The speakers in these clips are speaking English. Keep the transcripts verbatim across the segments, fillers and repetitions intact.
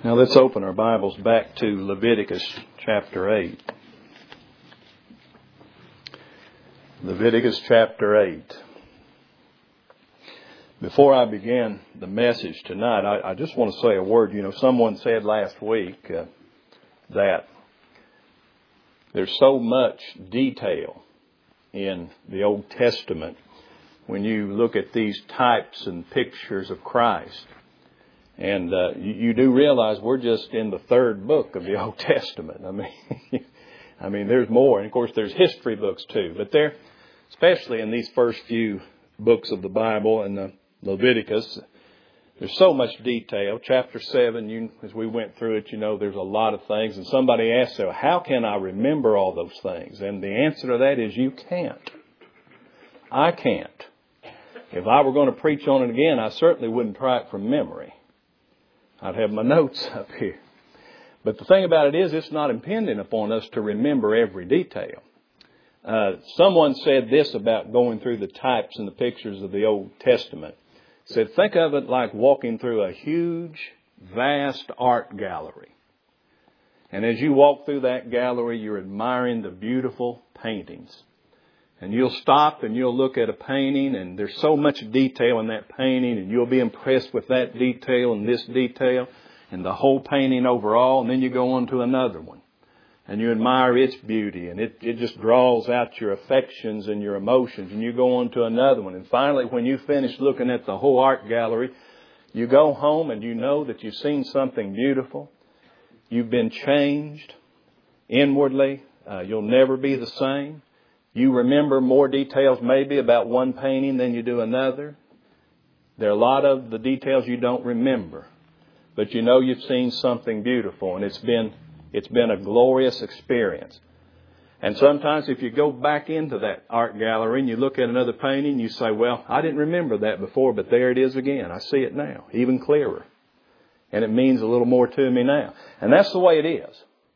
Now let's open our Bibles back to Leviticus chapter eight. Leviticus chapter eight. Before I begin the message tonight, I, I just want to say a word. You know, someone said last week uh, that there's so much detail in the Old Testament when you look at these types and pictures of Christ. And uh, you, you do realize we're just in the third book of the Old Testament. I mean, I mean, there's more. And, of course, there's history books, too. But there, especially in these first few books of the Bible and the Leviticus, there's so much detail. Chapter seven, you, as we went through it, you know, there's a lot of things. And somebody asked, so how can I remember all those things? And the answer to that is you can't. I can't. If I were going to preach on it again, I certainly wouldn't try it from memory. I'd have my notes up here. But the thing about it is, it's not impending upon us to remember every detail. Uh, someone said this about going through the types and the pictures of the Old Testament. Said, think of it like walking through a huge, vast art gallery. And as you walk through that gallery, you're admiring the beautiful paintings. And you'll stop and you'll look at a painting, and there's so much detail in that painting, and you'll be impressed with that detail and this detail and the whole painting overall. And then you go on to another one and you admire its beauty, and it, it just draws out your affections and your emotions. And you go on to another one. And finally, when you finish looking at the whole art gallery, you go home and you know that you've seen something beautiful. You've been changed inwardly. Uh, you'll never be the same. You remember more details maybe about one painting than you do another. There are a lot of the details you don't remember. But you know you've seen something beautiful, and it's been it's been a glorious experience. And sometimes if you go back into that art gallery and you look at another painting, you say, well, I didn't remember that before, but there it is again. I see it now, even clearer. And it means a little more to me now. And that's the way it is.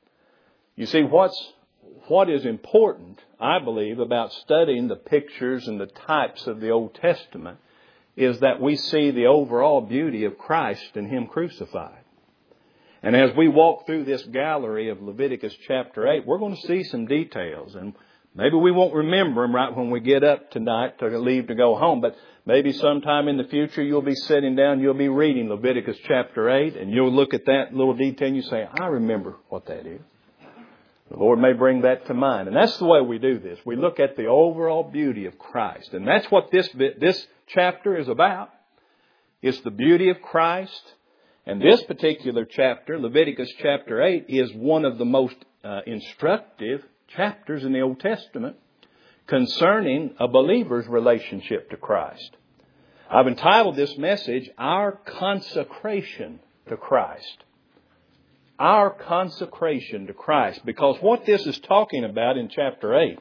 You see, what's What is important, I believe, about studying the pictures and the types of the Old Testament is that we see the overall beauty of Christ and Him crucified. And as we walk through this gallery of Leviticus chapter eight, we're going to see some details. And maybe we won't remember them right when we get up tonight to leave to go home. But maybe sometime in the future you'll be sitting down, you'll be reading Leviticus chapter eight, and you'll look at that little detail and you say, I remember what that is. The Lord may bring that to mind. And that's the way we do this. We look at the overall beauty of Christ. And that's what this bit, this chapter is about. It's the beauty of Christ. And this particular chapter, Leviticus chapter eight, is one of the most uh, instructive chapters in the Old Testament concerning a believer's relationship to Christ. I've entitled this message, Our Consecration to Christ. Our consecration to Christ. Because what this is talking about in chapter eight,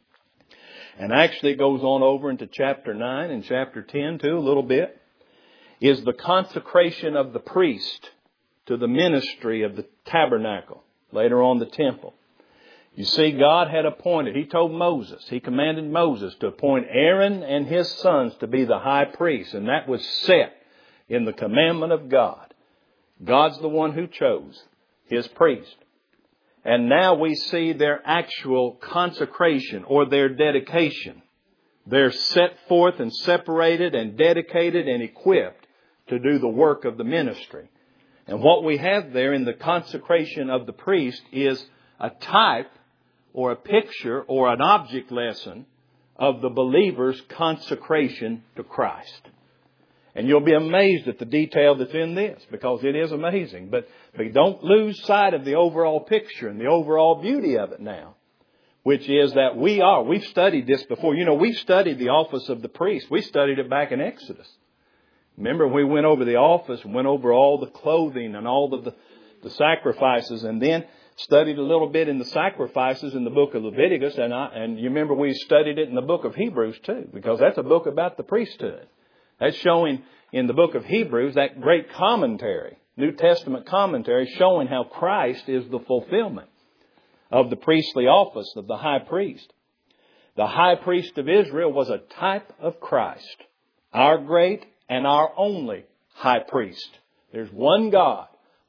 and actually it goes on over into chapter nine and chapter ten too a little bit, is the consecration of the priest to the ministry of the tabernacle, later on the temple. You see, God had appointed, He told Moses, He commanded Moses to appoint Aaron and his sons to be the high priest, and that was set in the commandment of God. God's the one who chose His priest. And now we see their actual consecration or their dedication. They're set forth and separated and dedicated and equipped to do the work of the ministry. And what we have there in the consecration of the priest is a type or a picture or an object lesson of the believer's consecration to Christ. And you'll be amazed at the detail that's in this, because it is amazing. But, but don't lose sight of the overall picture and the overall beauty of it now, which is that we are, we've studied this before. You know, we've studied the office of the priest. We studied it back in Exodus. Remember, we went over the office and went over all the clothing and all of the, the sacrifices, and then studied a little bit in the sacrifices in the book of Leviticus. And, I, and you remember we studied it in the book of Hebrews too, because that's a book about the priesthood. That's showing in the book of Hebrews, that great commentary, New Testament commentary, showing how Christ is the fulfillment of the priestly office of the high priest. The high priest of Israel was a type of Christ, our great and our only high priest. There's one God,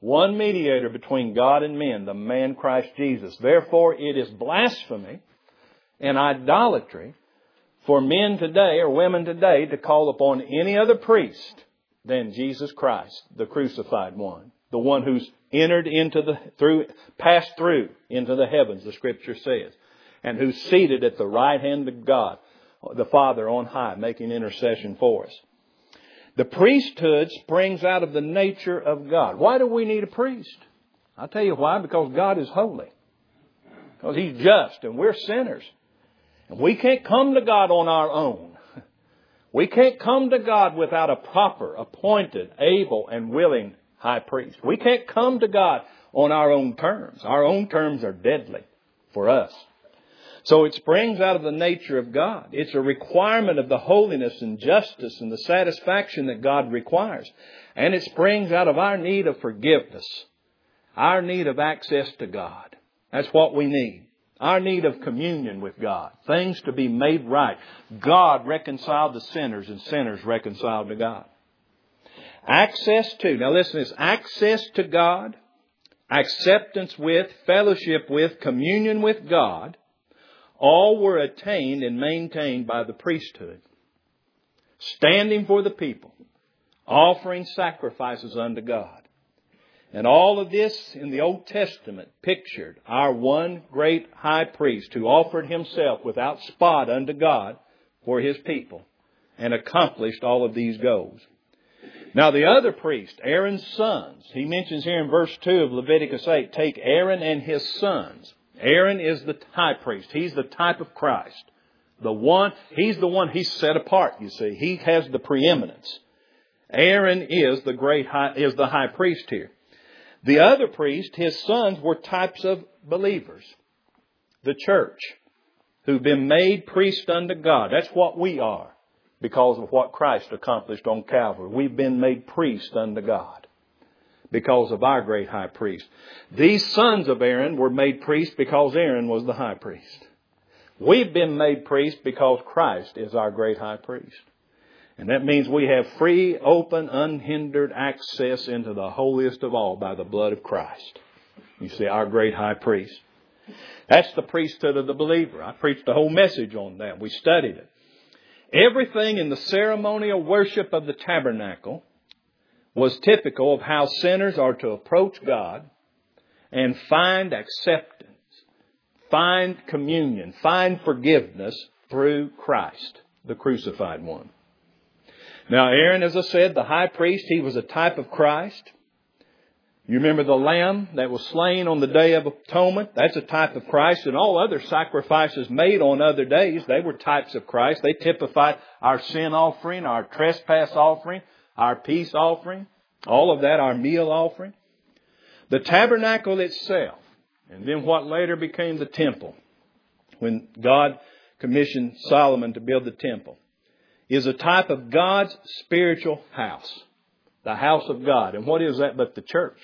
one mediator between God and men, the man Christ Jesus. Therefore, it is blasphemy and idolatry for men today or women today to call upon any other priest than Jesus Christ, the crucified one, the one who's entered into the, through, passed through into the heavens, the Scripture says, and who's seated at the right hand of God, the Father on high, making intercession for us. The priesthood springs out of the nature of God. Why do we need a priest? I'll tell you why. Because God is holy. Because He's just and we're sinners. And we can't come to God on our own. We can't come to God without a proper, appointed, able, and willing high priest. We can't come to God on our own terms. Our own terms are deadly for us. So it springs out of the nature of God. It's a requirement of the holiness and justice and the satisfaction that God requires. And it springs out of our need of forgiveness, our need of access to God. That's what we need. Our need of communion with God. Things to be made right. God reconciled to sinners and sinners reconciled to God. Access to, now listen to this, access to God, acceptance with, fellowship with, communion with God, all were attained and maintained by the priesthood. Standing for the people, offering sacrifices unto God. And all of this in the Old Testament pictured our one great high priest who offered himself without spot unto God for His people and accomplished all of these goals. Now the other priest, Aaron's sons, he mentions here in verse two of Leviticus eight, take Aaron and his sons. Aaron is the high priest. He's the type of Christ. The one, he's the one he's set apart, you see. He has the preeminence. Aaron is the great high, is the high priest here. The other priest, his sons, were types of believers. The church, who've been made priests unto God. That's what we are because of what Christ accomplished on Calvary. We've been made priests unto God because of our great high priest. These sons of Aaron were made priests because Aaron was the high priest. We've been made priests because Christ is our great high priest. And that means we have free, open, unhindered access into the holiest of all by the blood of Christ. You see, our great high priest. That's the priesthood of the believer. I preached a whole message on that. We studied it. Everything in the ceremonial worship of the tabernacle was typical of how sinners are to approach God and find acceptance, find communion, find forgiveness through Christ, the crucified one. Now, Aaron, as I said, the high priest, he was a type of Christ. You remember the lamb that was slain on the Day of Atonement? That's a type of Christ. And all other sacrifices made on other days, they were types of Christ. They typified our sin offering, our trespass offering, our peace offering, all of that, our meal offering. The tabernacle itself, and then what later became the temple, when God commissioned Solomon to build the temple, is a type of God's spiritual house. The house of God. And what is that but the church?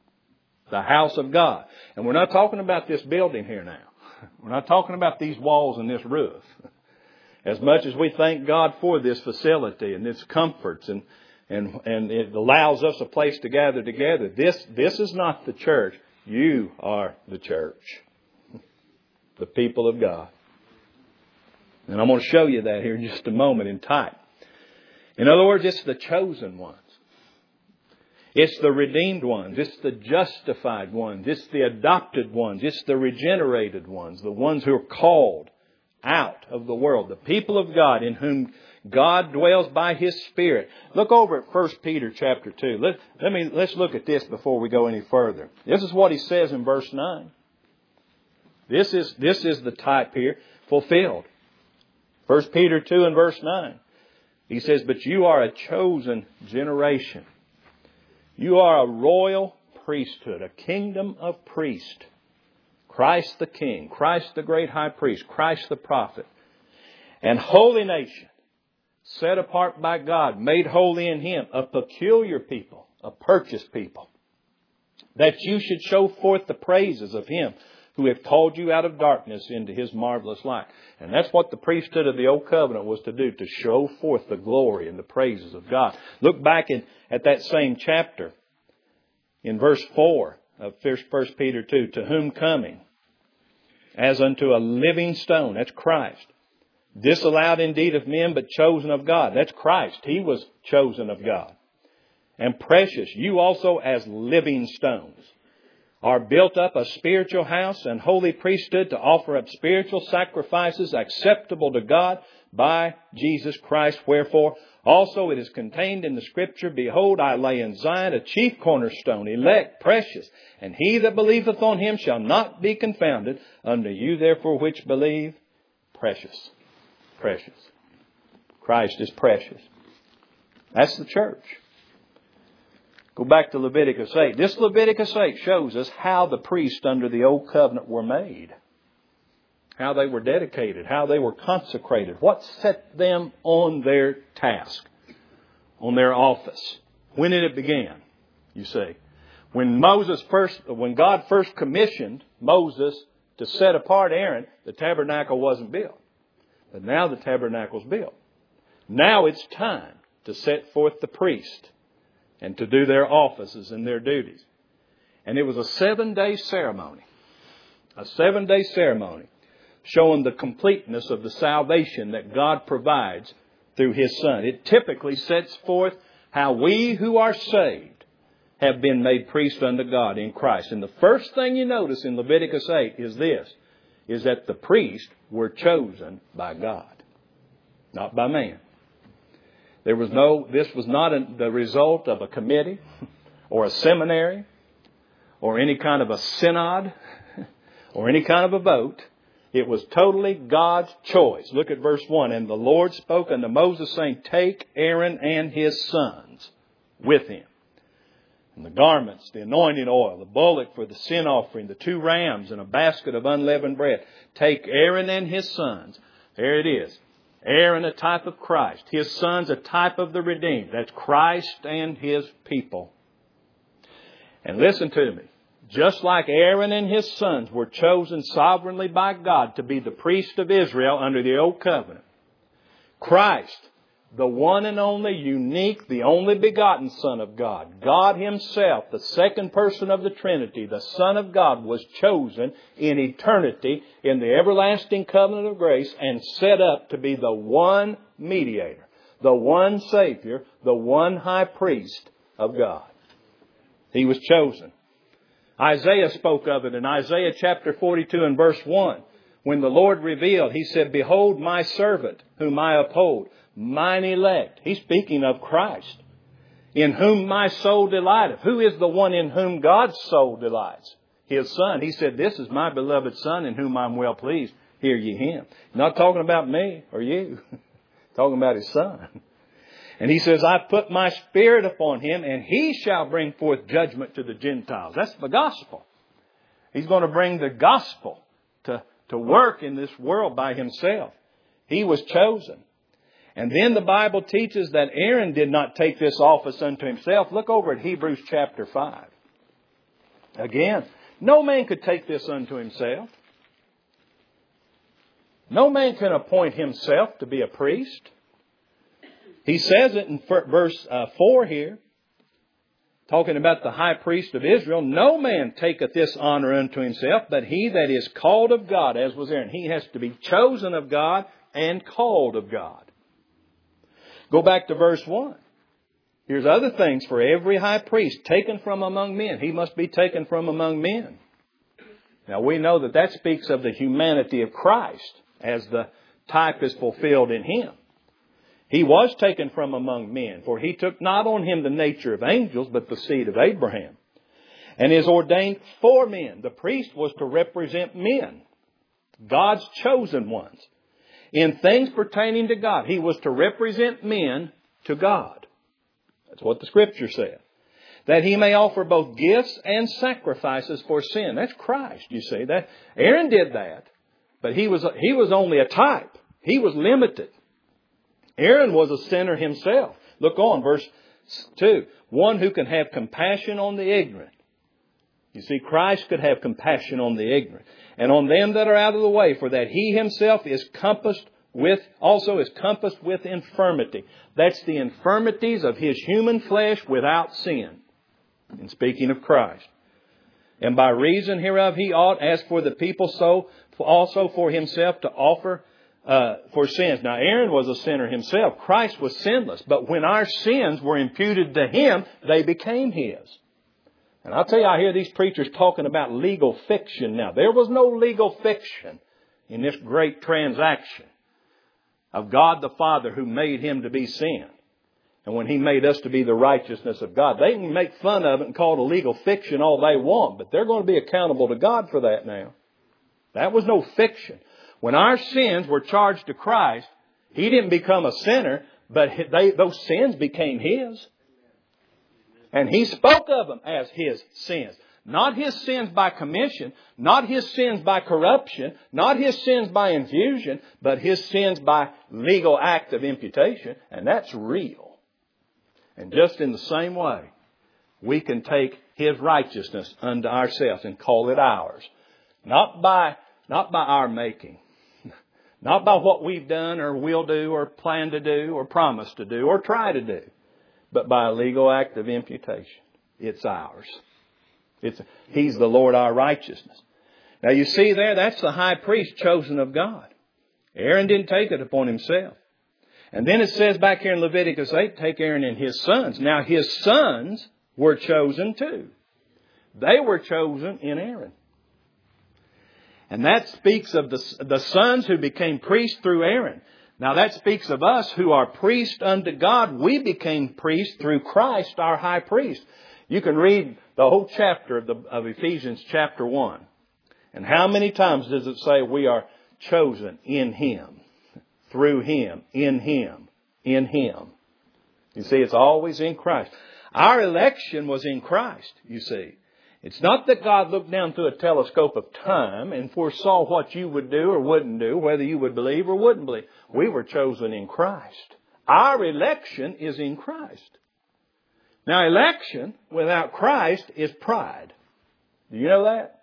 The house of God. And we're not talking about this building here now. We're not talking about these walls and this roof. As much as we thank God for this facility and its comforts and, and, and it allows us a place to gather together, this, this is not the church. You are the church. The people of God. And I'm going to show you that here in just a moment in type. In other words, it's the chosen ones. It's the redeemed ones. It's the justified ones. It's the adopted ones. It's the regenerated ones. The ones who are called out of the world. The people of God in whom God dwells by His Spirit. Look over at First Peter chapter two. Let, let me, let's look at this before we go any further. This is what he says in verse nine. This is, this is the type here fulfilled. First Peter two and verse nine. He says, but you are a chosen generation. You are a royal priesthood, a kingdom of priests. Christ the King, Christ the great high priest, Christ the prophet. And holy nation, set apart by God, made holy in Him, a peculiar people, a purchased people. That you should show forth the praises of Him who have called you out of darkness into His marvelous light. And that's what the priesthood of the Old Covenant was to do, to show forth the glory and the praises of God. Look back in, at that same chapter in verse four of First Peter two, to whom coming, as unto a living stone, that's Christ, disallowed indeed of men, but chosen of God. That's Christ. He was chosen of God. And precious, you also as living stones, are built up a spiritual house and holy priesthood to offer up spiritual sacrifices acceptable to God by Jesus Christ. Wherefore, also it is contained in the Scripture, Behold, I lay in Zion a chief cornerstone, elect, precious, and he that believeth on him shall not be confounded. Unto you therefore which believe, precious. Precious. Christ is precious. That's the church. Go back to Leviticus eight. This Leviticus eight shows us how the priests under the Old Covenant were made. How they were dedicated. How they were consecrated. What set them on their task. On their office. When did it begin? You see. When Moses first, when God first commissioned Moses to set apart Aaron, the tabernacle wasn't built. But now the tabernacle's built. Now it's time to set forth the priest and to do their offices and their duties. And it was a seven-day ceremony. A seven-day ceremony showing the completeness of the salvation that God provides through His Son. It typically sets forth how we who are saved have been made priests unto God in Christ. And the first thing you notice in Leviticus eight is this, is that the priests were chosen by God, not by man. There was no, this was not a, the result of a committee or a seminary or any kind of a synod or any kind of a vote. It was totally God's choice. Look at verse one. And the Lord spoke unto Moses, saying, Take Aaron and his sons with him, and the garments, the anointing oil, the bullock for the sin offering, the two rams, and a basket of unleavened bread. Take Aaron and his sons. There it is. Aaron, a type of Christ. His sons, a type of the redeemed. That's Christ and His people. And listen to me. Just like Aaron and his sons were chosen sovereignly by God to be the priest of Israel under the Old Covenant, Christ, the one and only, unique, the only begotten Son of God, God Himself, the second person of the Trinity, the Son of God, was chosen in eternity in the everlasting covenant of grace and set up to be the one mediator, the one Savior, the one high priest of God. He was chosen. Isaiah spoke of it in Isaiah chapter forty-two and verse one. When the Lord revealed, He said, Behold my servant, whom I uphold, mine elect. He's speaking of Christ, in whom my soul delighteth. Who is the one in whom God's soul delights? His Son. He said, This is my beloved Son, in whom I'm well pleased. Hear ye Him. Not talking about me or you. Talking about His Son. And He says, I put my Spirit upon Him, and He shall bring forth judgment to the Gentiles. That's the gospel. He's going to bring the gospel to, to work in this world by Himself. He was chosen. And then the Bible teaches that Aaron did not take this office unto himself. Look over at Hebrews chapter five. Again, no man could take this unto himself. No man can appoint himself to be a priest. He says it in verse uh, four here, talking about the high priest of Israel. No man taketh this honor unto himself, but he that is called of God, as was Aaron. He has to be chosen of God and called of God. Go back to verse one. Here's other things for every high priest taken from among men. He must be taken from among men. Now we know that that speaks of the humanity of Christ as the type is fulfilled in Him. He was taken from among men, for He took not on Him the nature of angels, but the seed of Abraham, and is ordained for men. The priest was to represent men, God's chosen ones. In things pertaining to God, he was to represent men to God. That's what the Scripture said. That he may offer both gifts and sacrifices for sin. That's Christ, you see. That Aaron did that, but he was he was only a type. He was limited. Aaron was a sinner himself. Look on, verse two. One who can have compassion on the ignorant. You see, Christ could have compassion on the ignorant, and on them that are out of the way, for that He Himself is compassed with, also is compassed with infirmity. That's the infirmities of His human flesh without sin. in speaking of Christ. And by reason hereof he ought, as for the people, so also for himself to offer uh, for sins. Now Aaron was a sinner himself. Christ was sinless. But when our sins were imputed to him, they became his. And I'll tell you, I hear these preachers talking about legal fiction now. There was no legal fiction in this great transaction of God the Father who made him to be sin. And when he made us to be the righteousness of God, they can make fun of it and call it a legal fiction all they want, but they're going to be accountable to God for that now. That was no fiction. When our sins were charged to Christ, he didn't become a sinner, but they, those sins became his. And he spoke of them as his sins. Not his sins by commission, not his sins by corruption, not his sins by infusion, but his sins by legal act of imputation. And that's real. And just in the same way, we can take his righteousness unto ourselves and call it ours. Not by, not by our making. Not by what we've done or will do or plan to do or promise to do or try to do. But by a legal act of imputation. It's ours. It's, he's the Lord our righteousness. Now you see there, that's the high priest chosen of God. Aaron didn't take it upon himself. And then it says back here in Leviticus eight, take Aaron and his sons. Now his sons were chosen too. They were chosen in Aaron. And that speaks of the, the sons who became priests through Aaron. Now that speaks of us who are priests unto God. We became priests through Christ, our high priest. You can read the whole chapter of, the, of Ephesians chapter one. And how many times does it say we are chosen in him, through him, in him, in him? You see, it's always in Christ. Our election was in Christ, you see. It's not that God looked down through a telescope of time and foresaw what you would do or wouldn't do, whether you would believe or wouldn't believe. We were chosen in Christ. Our election is in Christ. Now, election without Christ is pride. Do you know that?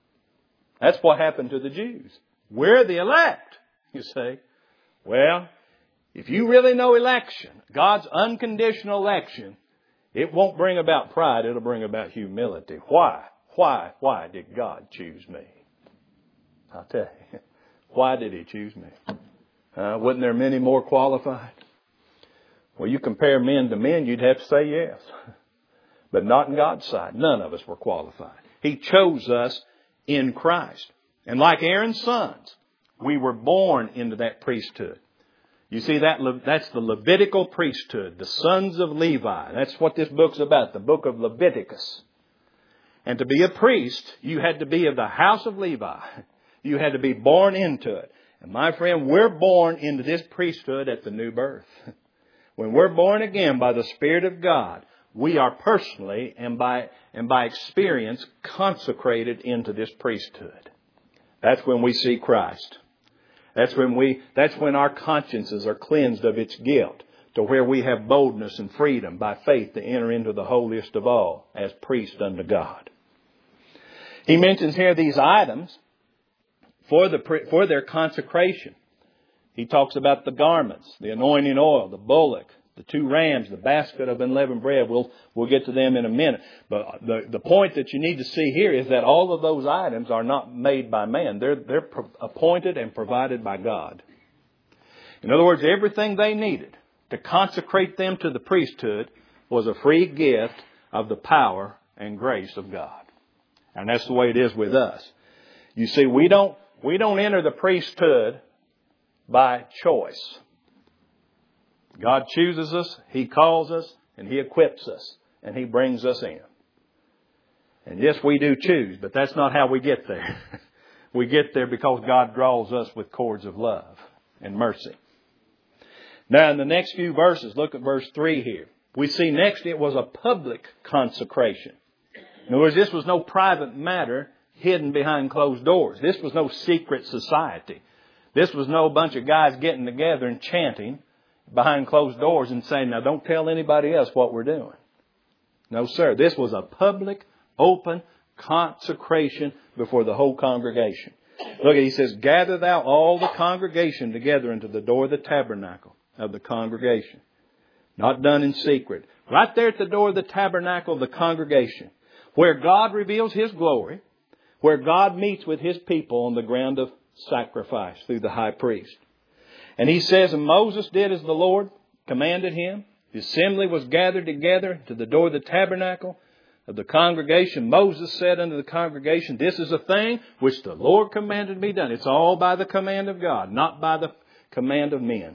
That's what happened to the Jews. We're the elect, you see. Well, if you really know election, God's unconditional election, it won't bring about pride. It'll bring about humility. Why? Why? Why did God choose me? I'll tell you. Why did he choose me? Uh, wasn't there many more qualified? Well, you compare men to men, you'd have to say yes. But not in God's sight. None of us were qualified. He chose us in Christ. And like Aaron's sons, we were born into that priesthood. You see, that that's the Levitical priesthood, the sons of Levi. That's what this book's about, the book of Leviticus. And to be a priest, you had to be of the house of Levi. You had to be born into it. And my friend, we're born into this priesthood at the new birth. When we're born again by the Spirit of God, we are personally and by and by experience consecrated into this priesthood. That's when we see Christ. That's when we, that's when our consciences are cleansed of its guilt, to where we have boldness and freedom by faith to enter into the holiest of all as priests unto God. He mentions here these items for the, for their consecration. He talks about the garments, the anointing oil, the bullock, the two rams, the basket of unleavened bread. We'll, we'll get to them in a minute. But the, the point that you need to see here is that all of those items are not made by man. They're, they're pro- appointed and provided by God. In other words, everything they needed to consecrate them to the priesthood was a free gift of the power and grace of God. And that's the way it is with us. You see, we don't, we don't enter the priesthood by choice. God chooses us, he calls us, and he equips us, and he brings us in. And yes, we do choose, but that's not how we get there. We get there because God draws us with cords of love and mercy. Now, in the next few verses, look at verse three here. We see next it was a public consecration. In other words, this was no private matter hidden behind closed doors. This was no secret society. This was no bunch of guys getting together and chanting behind closed doors and saying, now don't tell anybody else what we're doing. No, sir. This was a public, open consecration before the whole congregation. Look, he says, gather thou all the congregation together into the door of the tabernacle of the congregation. Not done in secret. Right there at the door of the tabernacle of the congregation, where God reveals His glory, where God meets with His people on the ground of sacrifice through the high priest. And He says, and Moses did as the Lord commanded him. The assembly was gathered together to the door of the tabernacle of the congregation. Moses said unto the congregation, this is a thing which the Lord commanded be done. It's all by the command of God, not by the command of men.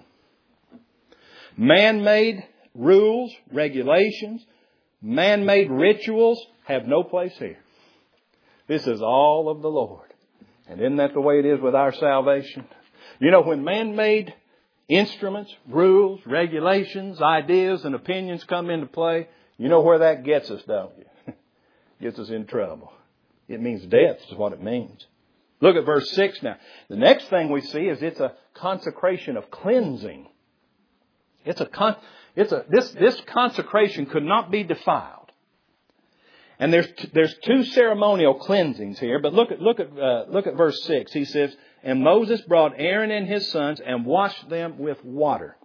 Man-made rules, regulations, man-made rituals have no place here. This is all of the Lord. And isn't that the way it is with our salvation? You know, when man-made instruments, rules, regulations, ideas, and opinions come into play, you know where that gets us, don't you? Gets us in trouble. It means death is what it means. Look at verse six now. The next thing we see is it's a consecration of cleansing. It's a con- it's a this this consecration could not be defiled. And there's t- there's two ceremonial cleansings here, but look at look at uh, look at verse six. He says, and Moses brought Aaron and his sons and washed them with water.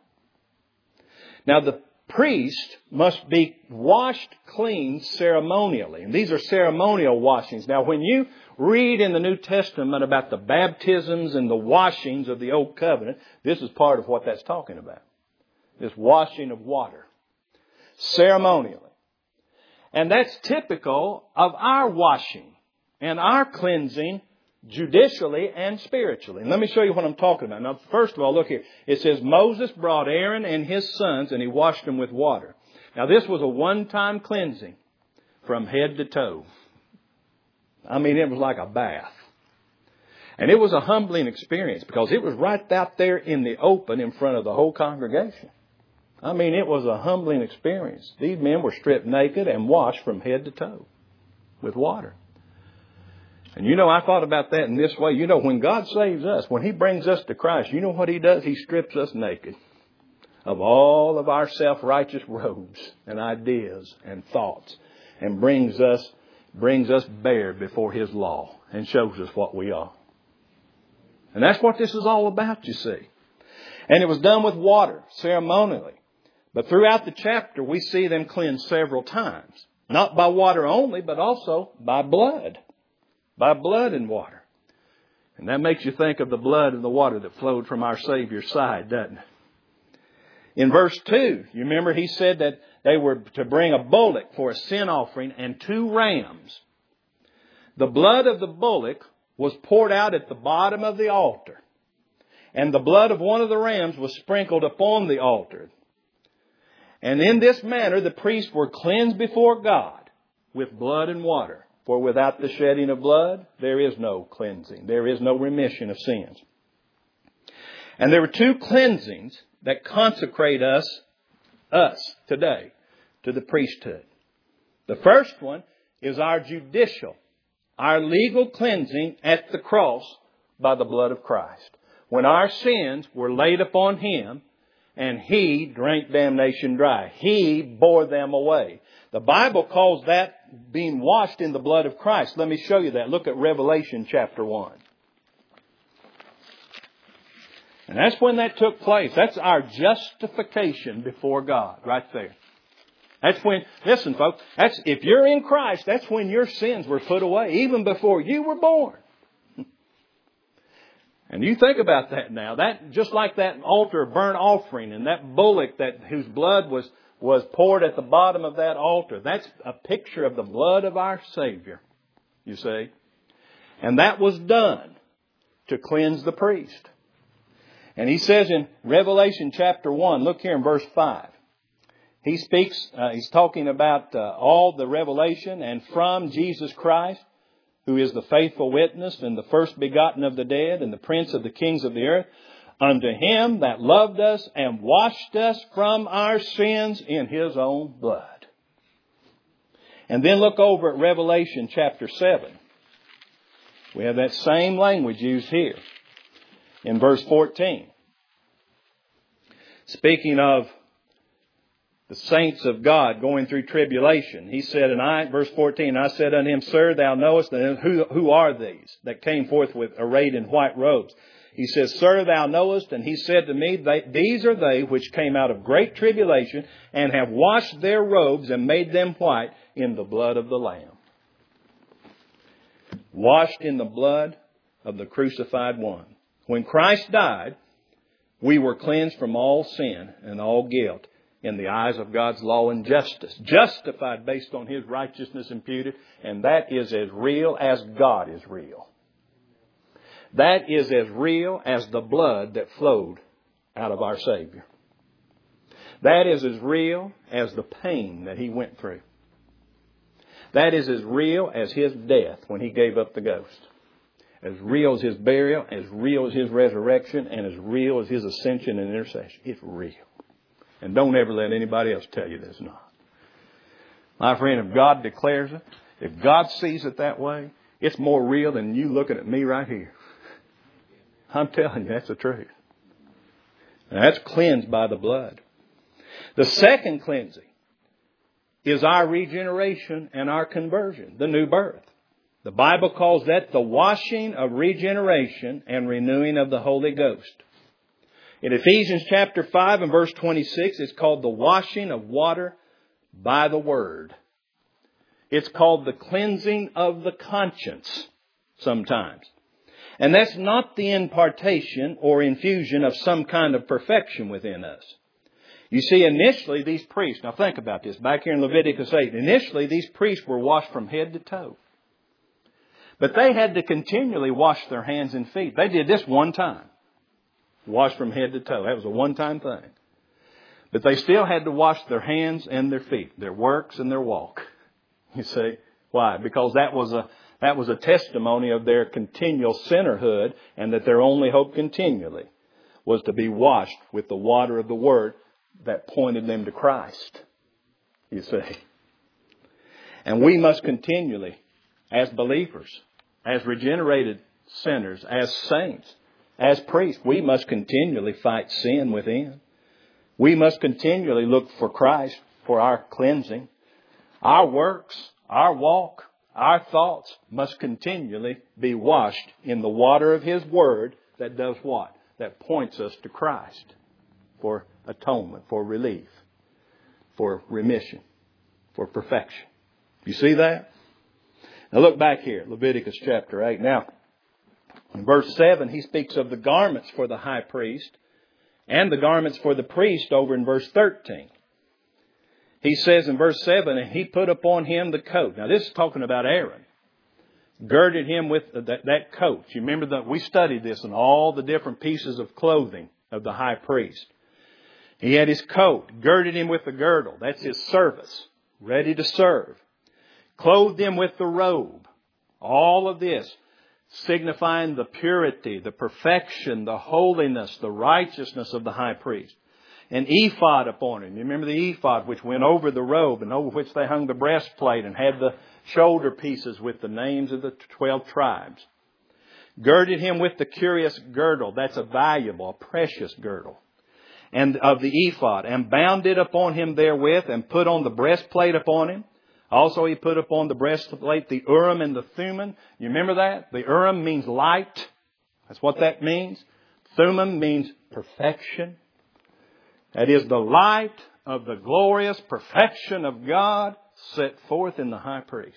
Now the priest must be washed clean ceremonially. And these are ceremonial washings. Now when you read in the New Testament about the baptisms and the washings of the Old Covenant, this is part of what that's talking about. This washing of water. Ceremonially. And that's typical of our washing and our cleansing judicially and spiritually. And let me show you what I'm talking about. Now, first of all, look here. It says, Moses brought Aaron and his sons and he washed them with water. Now, this was a one-time cleansing from head to toe. I mean, it was like a bath. And it was a humbling experience because it was right out there in the open in front of the whole congregation. I mean, it was a humbling experience. These men were stripped naked and washed from head to toe with water. And you know, I thought about that in this way. You know, when God saves us, when He brings us to Christ, you know what He does? He strips us naked of all of our self-righteous robes and ideas and thoughts and brings us, brings us bare before His law and shows us what we are. And that's what this is all about, you see. And it was done with water, ceremonially. But throughout the chapter, we see them cleansed several times. Not by water only, but also by blood. By blood and water. And that makes you think of the blood and the water that flowed from our Savior's side, doesn't it? In verse two, you remember He said that they were to bring a bullock for a sin offering and two rams. The blood of the bullock was poured out at the bottom of the altar. And the blood of one of the rams was sprinkled upon the altar. And in this manner the priests were cleansed before God with blood and water. For without the shedding of blood, there is no cleansing. There is no remission of sins. And there were two cleansings that consecrate us, us today, to the priesthood. The first one is our judicial, our legal cleansing at the cross by the blood of Christ. When our sins were laid upon Him and He drank damnation dry. He bore them away. The Bible calls that being washed in the blood of Christ. Let me show you that. Look at Revelation chapter one. And that's when that took place. That's our justification before God right there. That's when, listen folks, that's, if you're in Christ, that's when your sins were put away, even before you were born. And you think about that now. That, just like that altar of burnt offering and that bullock that, whose blood was, was poured at the bottom of that altar. That's a picture of the blood of our Savior, you see. And that was done to cleanse the priest. And he says in Revelation chapter one, look here in verse five. He speaks, uh, he's talking about uh, all the revelation and from Jesus Christ, who is the faithful witness and the first begotten of the dead and the prince of the kings of the earth, unto Him that loved us and washed us from our sins in His own blood. And then look over at Revelation chapter seven. We have that same language used here in verse fourteen. Speaking of the saints of God going through tribulation. He said, and I, verse fourteen, I said unto him, Sir, thou knowest that who, who are these that came forth with arrayed in white robes? He says, Sir, thou knowest. And he said to me, These are they which came out of great tribulation and have washed their robes and made them white in the blood of the Lamb. Washed in the blood of the crucified one. When Christ died, we were cleansed from all sin and all guilt in the eyes of God's law and justice. Justified based on His righteousness imputed. And that is as real as God is real. That is as real as the blood that flowed out of our Savior. That is as real as the pain that He went through. That is as real as His death when He gave up the ghost. As real as His burial, as real as His resurrection, and as real as His ascension and intercession. It's real. And don't ever let anybody else tell you that it's not. My friend, if God declares it, if God sees it that way, it's more real than you looking at me right here. I'm telling you, that's the truth. And that's cleansed by the blood. The second cleansing is our regeneration and our conversion, the new birth. The Bible calls that the washing of regeneration and renewing of the Holy Ghost. In Ephesians chapter five and verse twenty-six, it's called the washing of water by the Word. It's called the cleansing of the conscience sometimes. And that's not the impartation or infusion of some kind of perfection within us. You see, initially these priests, now think about this, back here in Leviticus eight, initially these priests were washed from head to toe. But they had to continually wash their hands and feet. They did this one time. Wash from head to toe. That was a one-time thing. But they still had to wash their hands and their feet, their works and their walk. You see, why? Because that was a that was a testimony of their continual sinnerhood, and that their only hope continually was to be washed with the water of the Word that pointed them to Christ. You see. And we must continually, as believers, as regenerated sinners, as saints, as priests, we must continually fight sin within. We must continually look for Christ for our cleansing. Our works, our walk, our thoughts must continually be washed in the water of His Word that does what? That points us to Christ for atonement, for relief, for remission, for perfection. You see that? Now look back here, Leviticus chapter eight. Now, in verse seven, he speaks of the garments for the high priest and the garments for the priest over in verse thirteen. He says in verse seven, and he put upon him the coat. Now this is talking about Aaron. Girded him with that, that coat. You remember that we studied this in all the different pieces of clothing of the high priest. He had his coat, girded him with the girdle. That's his service, ready to serve. Clothed him with the robe. All of this signifying the purity, the perfection, the holiness, the righteousness of the high priest. An ephod upon him. You remember the ephod which went over the robe and over which they hung the breastplate and had the shoulder pieces with the names of the twelve tribes. Girded him with the curious girdle. That's a valuable, a precious girdle. And of the ephod. And bound it upon him therewith and put on the breastplate upon him. Also he put upon the breastplate the Urim and the Thummim. You remember that? The Urim means light. That's what that means. Thummim means perfection. That is the light of the glorious perfection of God set forth in the high priest.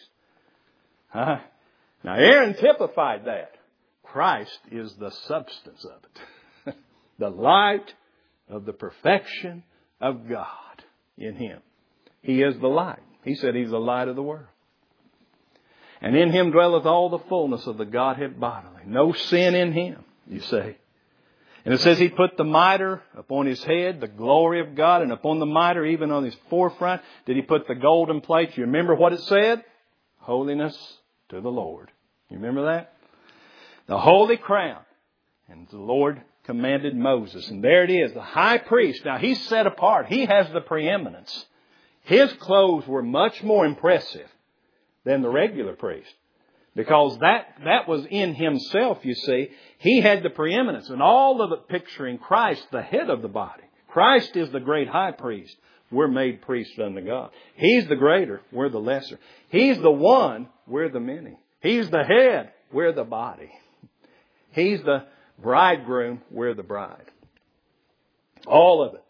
Huh? Now Aaron typified that. Christ is the substance of it. The light of the perfection of God in Him. He is the light. He said He's the light of the world. And in Him dwelleth all the fullness of the Godhead bodily. No sin in Him, you say. And it says He put the mitre upon His head, the glory of God, and upon the mitre, even on His forefront, did He put the golden plates. You remember what it said? Holiness to the Lord. You remember that? The holy crown. And the Lord commanded Moses. And there it is, the high priest. Now He's set apart. He has the preeminence. His clothes were much more impressive than the regular priest. Because that, that was in Himself, you see. He had the preeminence. And all of it picturing Christ, the head of the body. Christ is the great high priest. We're made priests unto God. He's the greater. We're the lesser. He's the one. We're the many. He's the head. We're the body. He's the, bridegroom, we're the bride. All of it.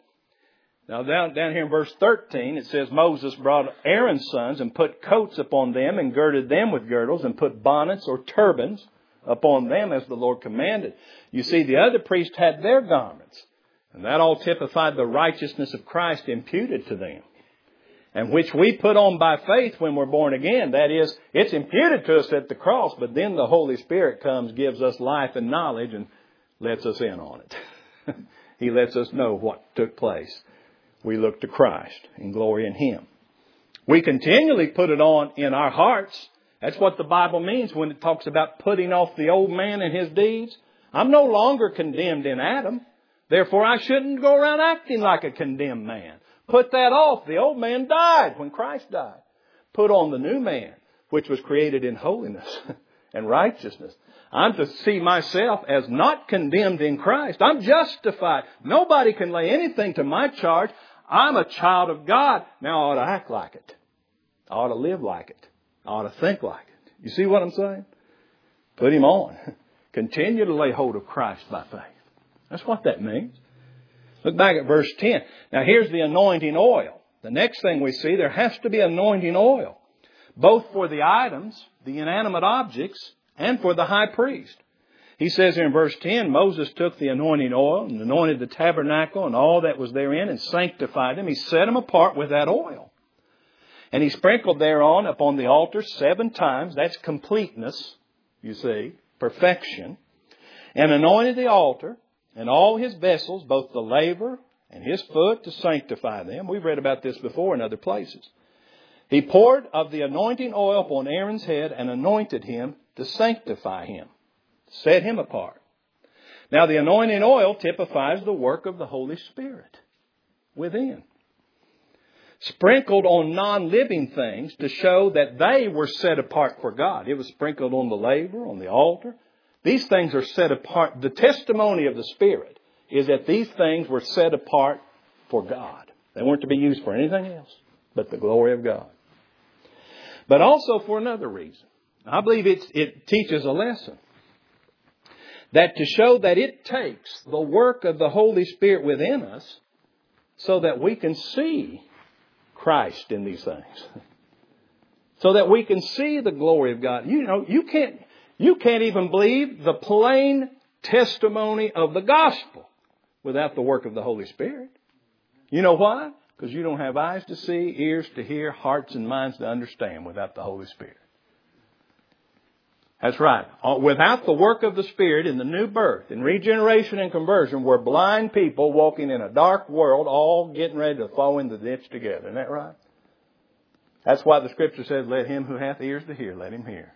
Now down, down here in verse thirteen, it says, Moses brought Aaron's sons and put coats upon them and girded them with girdles and put bonnets or turbans upon them as the Lord commanded. You see, the other priests had their garments. And that all typified the righteousness of Christ imputed to them. And which we put on by faith when we're born again. That is, it's imputed to us at the cross, but then the Holy Spirit comes, gives us life and knowledge and lets us in on it. He lets us know what took place. We look to Christ and glory in Him. We continually put it on in our hearts. That's what the Bible means when it talks about putting off the old man and his deeds. I'm no longer condemned in Adam. Therefore, I shouldn't go around acting like a condemned man. Put that off. The old man died when Christ died. Put on the new man, which was created in holiness and righteousness. I'm to see myself as not condemned in Christ. I'm justified. Nobody can lay anything to my charge. I'm a child of God. Now I ought to act like it. I ought to live like it. I ought to think like it. You see what I'm saying? Put Him on. Continue to lay hold of Christ by faith. That's what that means. Look back at verse ten. Now here's the anointing oil. The next thing we see, there has to be anointing oil. Both for the items, the inanimate objects, and for the high priest. He says here in verse ten, Moses took the anointing oil and anointed the tabernacle and all that was therein and sanctified them. He set them apart with that oil. And he sprinkled thereon upon the altar seven times. That's completeness, you see, perfection. And anointed the altar and all his vessels, both the laver and his foot, to sanctify them. We've read about this before in other places. He poured of the anointing oil upon Aaron's head and anointed him to sanctify him, set him apart. Now the anointing oil typifies the work of the Holy Spirit within. Sprinkled on non-living things to show that they were set apart for God. It was sprinkled on the laver, on the altar. These things are set apart. The testimony of the Spirit is that these things were set apart for God. They weren't to be used for anything else but the glory of God. But also for another reason. I believe it's, it teaches a lesson. That to show that it takes the work of the Holy Spirit within us so that we can see Christ in these things. So that we can see the glory of God. You know, you can't, you can't even believe the plain testimony of the gospel without the work of the Holy Spirit. You know why? Because you don't have eyes to see, ears to hear, hearts and minds to understand without the Holy Spirit. That's right. Without the work of the Spirit in the new birth, in regeneration and conversion, we're blind people walking in a dark world, all getting ready to fall in the ditch together. Isn't that right? That's why the Scripture says, let him who hath ears to hear, let him hear.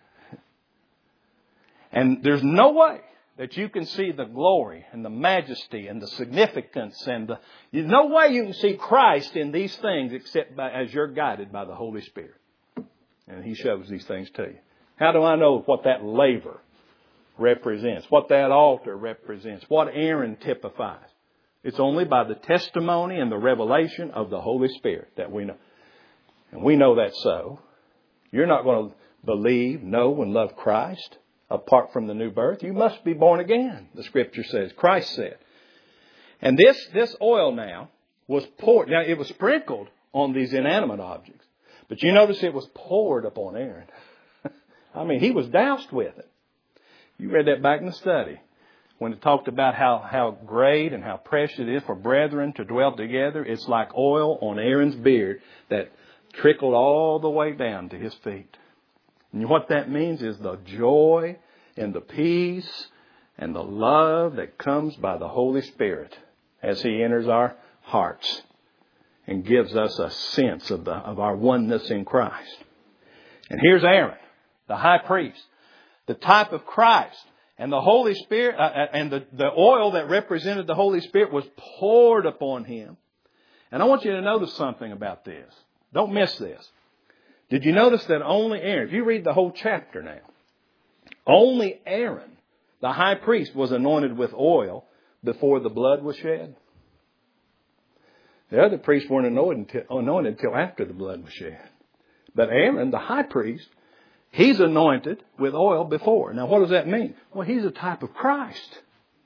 And there's no way that you can see the glory and the majesty and the significance and the, there's no way you can see Christ in these things except by, as you're guided by the Holy Spirit. And He shows these things to you. How do I know what that laver represents? What that altar represents? What Aaron typifies? It's only by the testimony and the revelation of the Holy Spirit that we know. And we know that so. You're not going to believe, know, and love Christ apart from the new birth. You must be born again, the Scripture says. Christ said. And this, this oil now was poured. Now, it was sprinkled on these inanimate objects. But you notice it was poured upon Aaron. I mean, he was doused with it. You read that back in the study when it talked about how, how great and how precious it is for brethren to dwell together. It's like oil on Aaron's beard that trickled all the way down to his feet. And what that means is the joy and the peace and the love that comes by the Holy Spirit as He enters our hearts and gives us a sense of the of our oneness in Christ. And here's Aaron, the high priest, the type of Christ. And the Holy Spirit, uh, and the, the oil that represented the Holy Spirit was poured upon him. And I want you to notice something about this. Don't miss this. Did you notice that only Aaron, if you read the whole chapter now, only Aaron, the high priest, was anointed with oil before the blood was shed? The other priests weren't anointed until, anointed until after the blood was shed. But Aaron, the high priest, he's anointed with oil before. Now, what does that mean? Well, he's a type of Christ.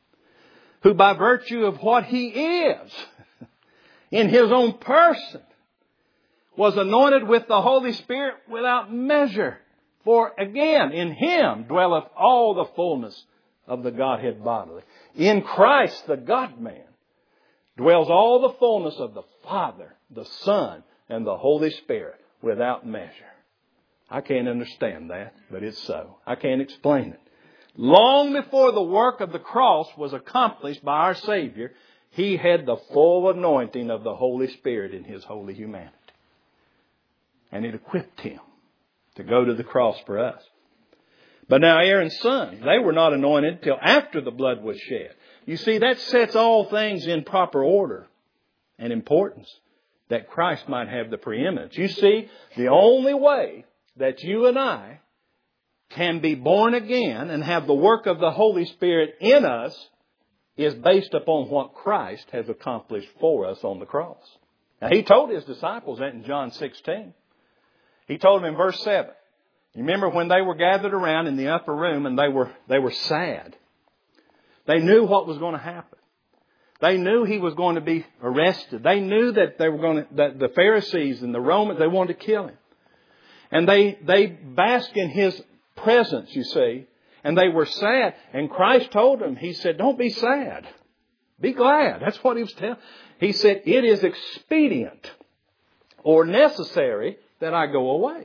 who by virtue of what He is, in His own person, was anointed with the Holy Spirit without measure. For again, in Him dwelleth all the fullness of the Godhead bodily. In Christ, the God-man, dwells all the fullness of the Father, the Son, and the Holy Spirit without measure. I can't understand that, but it's so. I can't explain it. Long before the work of the cross was accomplished by our Savior, He had the full anointing of the Holy Spirit in His holy humanity. And it equipped Him to go to the cross for us. But now Aaron's sons, they were not anointed till after the blood was shed. You see, that sets all things in proper order and importance, that Christ might have the preeminence. You see, the only way that you and I can be born again and have the work of the Holy Spirit in us is based upon what Christ has accomplished for us on the cross. Now, He told His disciples that in John sixteen. He told them in verse seven. You remember when they were gathered around in the upper room and they were, they were sad. They knew what was going to happen. They knew He was going to be arrested. They knew that they were going to, that the Pharisees and the Romans, they wanted to kill Him. And they, they basked in His presence, you see. And they were sad. And Christ told them, He said, don't be sad. Be glad. That's what He was telling. He said, it is expedient or necessary that I go away.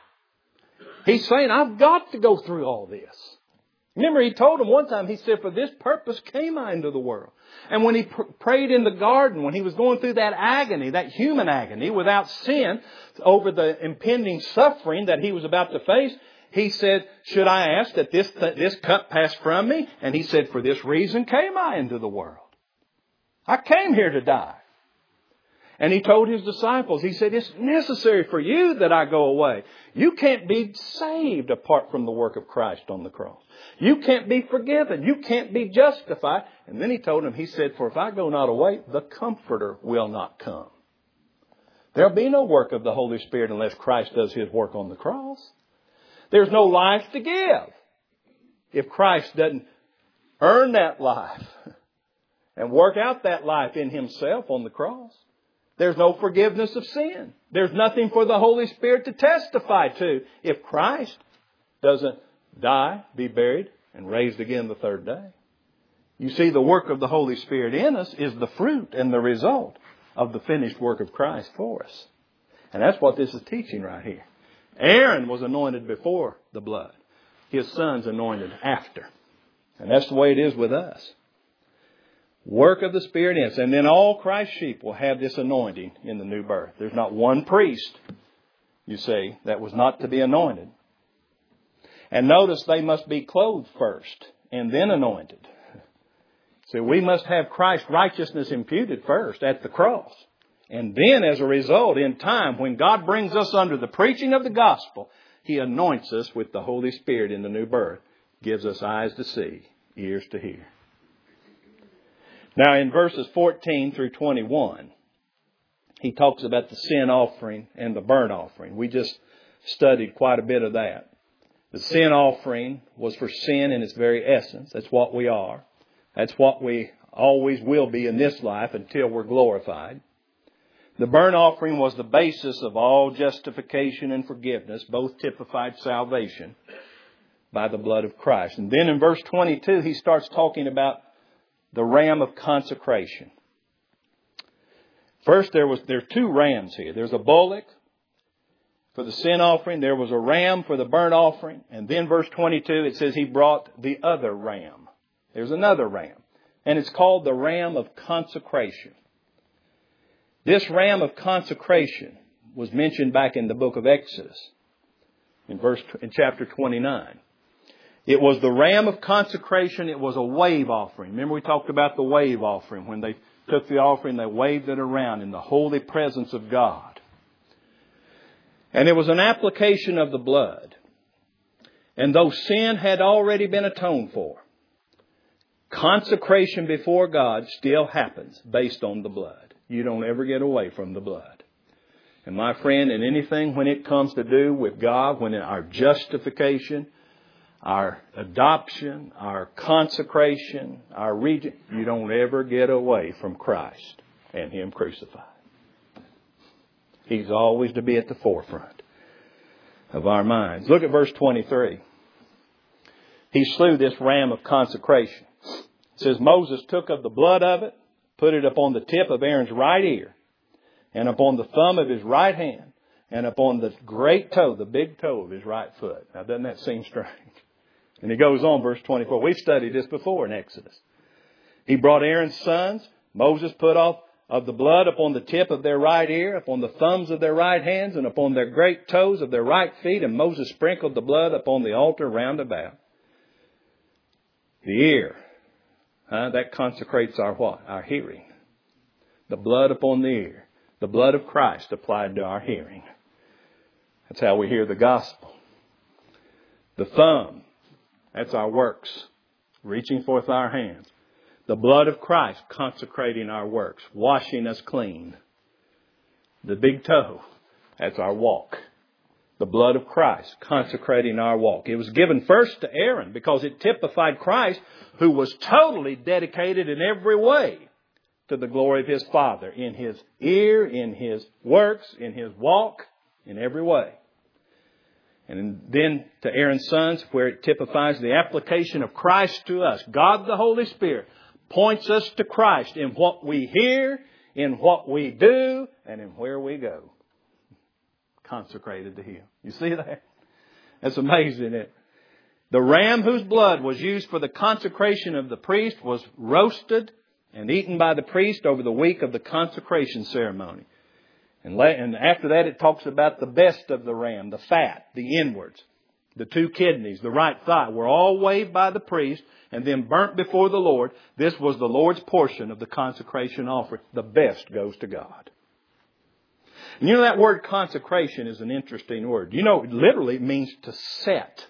He's saying, I've got to go through all this. Remember, He told them one time, He said, for this purpose came I into the world. And when He pr- prayed in the garden, when He was going through that agony, that human agony without sin, over the impending suffering that He was about to face, He said, should I ask that this, th- this cup pass from me? And He said, for this reason came I into the world. I came here to die. And He told His disciples, He said, it's necessary for you that I go away. You can't be saved apart from the work of Christ on the cross. You can't be forgiven. You can't be justified. And then He told them, He said, for if I go not away, the Comforter will not come. There'll be no work of the Holy Spirit unless Christ does His work on the cross. There's no life to give if Christ doesn't earn that life and work out that life in Himself on the cross. There's no forgiveness of sin. There's nothing for the Holy Spirit to testify to if Christ doesn't die, be buried, and raised again the third day. You see, the work of the Holy Spirit in us is the fruit and the result of the finished work of Christ for us. And that's what this is teaching right here. Aaron was anointed before the blood. His sons anointed after. And that's the way it is with us. Work of the Spirit in us. And then all Christ's sheep will have this anointing in the new birth. There's not one priest, you see, that was not to be anointed. And notice they must be clothed first and then anointed. So we must have Christ's righteousness imputed first at the cross. And then as a result, in time, when God brings us under the preaching of the gospel, He anoints us with the Holy Spirit in the new birth. Gives us eyes to see, ears to hear. Now in verses fourteen through twenty-one, He talks about the sin offering and the burnt offering. We just studied quite a bit of that. The sin offering was for sin in its very essence. That's what we are. That's what we always will be in this life until we're glorified. The burnt offering was the basis of all justification and forgiveness, both typified salvation by the blood of Christ. And then in verse twenty-two, he starts talking about the ram of consecration. First, there was there are two rams here. There's a bullock for the sin offering. There was a ram for the burnt offering. And then verse twenty-two, it says He brought the other ram. There's another ram. And it's called the ram of consecration. This ram of consecration was mentioned back in the book of Exodus in verse in chapter twenty-nine. It was the ram of consecration. It was a wave offering. Remember we talked about the wave offering. When they took the offering, they waved it around in the holy presence of God. And it was an application of the blood. And though sin had already been atoned for, consecration before God still happens based on the blood. You don't ever get away from the blood. And my friend, in anything when it comes to do with God, when in our justification, our adoption, our consecration, our region. You don't ever get away from Christ and Him crucified. He's always to be at the forefront of our minds. Look at verse twenty-three. He slew this ram of consecration. It says, Moses took of the blood of it, put it upon the tip of Aaron's right ear, and upon the thumb of his right hand, and upon the great toe, the big toe of his right foot. Now, doesn't that seem strange? And he goes on, verse twenty-four. We've studied this before in Exodus. He brought Aaron's sons. Moses put off of the blood upon the tip of their right ear, upon the thumbs of their right hands, and upon their great toes of their right feet. And Moses sprinkled the blood upon the altar round about. The ear, huh? That consecrates our what? Our hearing. The blood upon the ear. The blood of Christ applied to our hearing. That's how we hear the gospel. The thumb, that's our works, reaching forth our hands. The blood of Christ consecrating our works, washing us clean. The big toe, that's our walk. The blood of Christ consecrating our walk. It was given first to Aaron because it typified Christ, who was totally dedicated in every way to the glory of His Father, in His ear, in His works, in His walk, in every way. And then to Aaron's sons, where it typifies the application of Christ to us. God the Holy Spirit points us to Christ in what we hear, in what we do, and in where we go. Consecrated to Him. You see that? That's amazing, isn't it? The ram whose blood was used for the consecration of the priest was roasted and eaten by the priest over the week of the consecration ceremony. And after that, it talks about the best of the ram, the fat, the inwards, the two kidneys, the right thigh, were all weighed by the priest and then burnt before the Lord. This was the Lord's portion of the consecration offering. The best goes to God. And you know, that word consecration is an interesting word. You know, it literally means to set.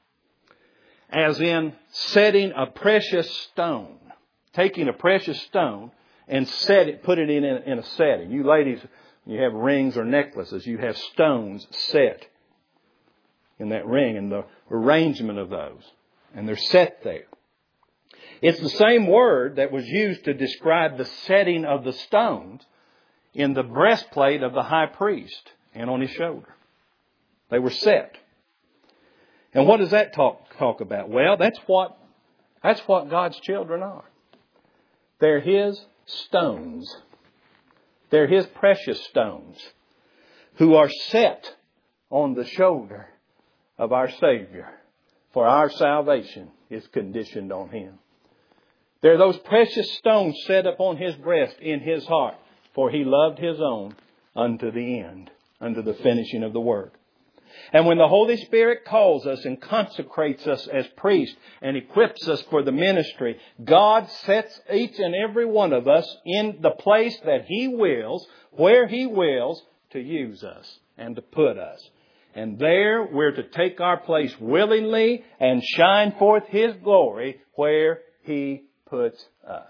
As in setting a precious stone. Taking a precious stone and set it, put it in, in, in a setting. You ladies, you have rings or necklaces, you have stones set in that ring and the arrangement of those. And they're set there. It's the same word that was used to describe the setting of the stones in the breastplate of the high priest and on his shoulder. They were set. And what does that talk, talk about? Well, that's what, that's what God's children are. They're His stones. They're His precious stones who are set on the shoulder of our Savior. For our salvation is conditioned on Him. They're those precious stones set upon His breast in His heart. For He loved His own unto the end, unto the finishing of the work. And when the Holy Spirit calls us and consecrates us as priests and equips us for the ministry, God sets each and every one of us in the place that He wills, where He wills, to use us and to put us. And there we're to take our place willingly and shine forth His glory where He puts us.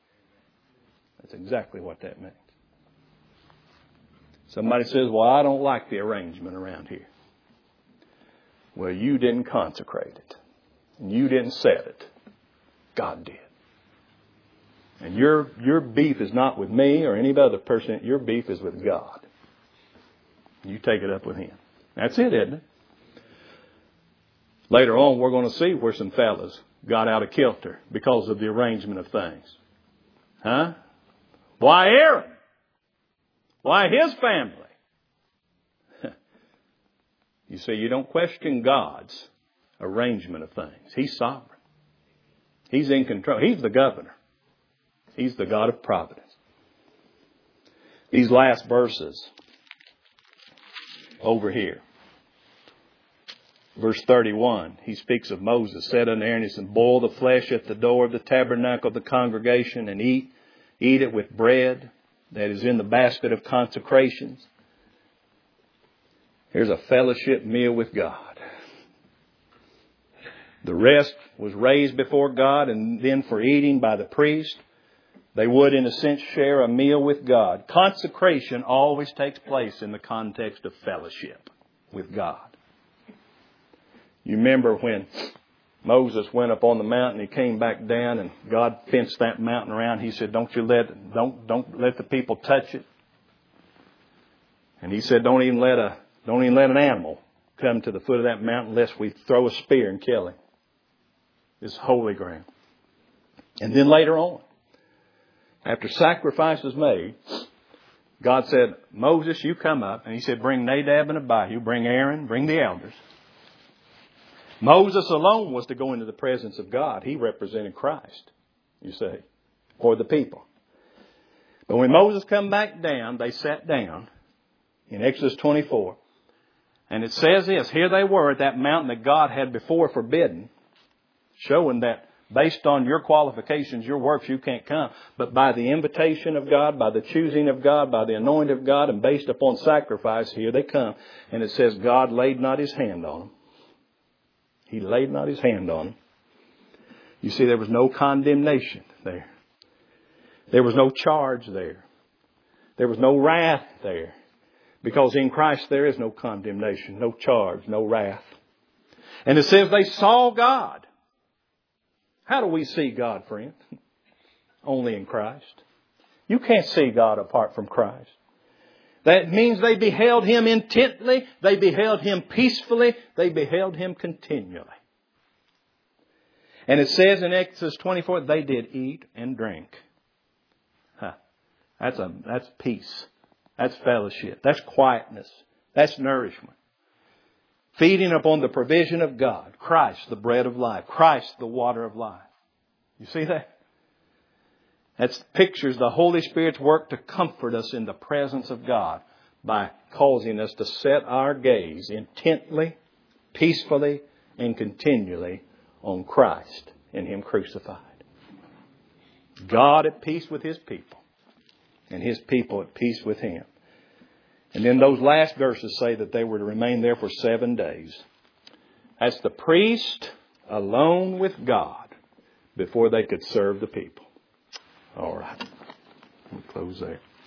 That's exactly what that means. Somebody says, well, I don't like the arrangement around here. Well, you didn't consecrate it. And you didn't set it. God did. And your, your beef is not with me or any other person. Your beef is with God. You take it up with Him. That's it, isn't it? Later on, we're going to see where some fellas got out of kilter because of the arrangement of things. Huh? Why Aaron? Why his family? You see, you don't question God's arrangement of things. He's sovereign. He's in control. He's the governor. He's the God of providence. These last verses over here. Verse thirty-one, he speaks of Moses. Said unto Aaron, he said, boil the flesh at the door of the tabernacle of the congregation and eat, eat it with bread that is in the basket of consecrations. Here's a fellowship meal with God. The rest was raised before God and then for eating by the priest. They would, in a sense, share a meal with God. Consecration always takes place in the context of fellowship with God. You remember when Moses went up on the mountain. He came back down, and God fenced that mountain around. He said, "Don't you let don't don't let the people touch it." And he said, "Don't even let a don't even let an animal come to the foot of that mountain, lest we throw a spear and kill him. It's holy ground." And then later on, after sacrifice was made, God said, "Moses, you come up." And he said, "Bring Nadab and Abihu, bring Aaron, bring the elders." Moses alone was to go into the presence of God. He represented Christ, you see, for the people. But when Moses come back down, they sat down in Exodus twenty-four. And it says this, here they were at that mountain that God had before forbidden, showing that based on your qualifications, your works, you can't come. But by the invitation of God, by the choosing of God, by the anointing of God, and based upon sacrifice, here they come. And it says God laid not his hand on them. He laid not his hand on them. You see, there was no condemnation there. There was no charge there. There was no wrath there. Because in Christ there is no condemnation, no charge, no wrath. And it says they saw God. How do we see God, friend? Only in Christ. You can't see God apart from Christ. That means they beheld him intently. They beheld him peacefully. They beheld him continually. And it says in Exodus twenty-four, they did eat and drink. Huh. That's a, that's peace. That's fellowship. That's quietness. That's nourishment. Feeding upon the provision of God. Christ, the bread of life. Christ, the water of life. You see that? That pictures the Holy Spirit's work to comfort us in the presence of God by causing us to set our gaze intently, peacefully, and continually on Christ and him crucified. God at peace with his people and his people at peace with him. And then those last verses say that they were to remain there for seven days. That's the priest alone with God before they could serve the people. All right. We'll close there.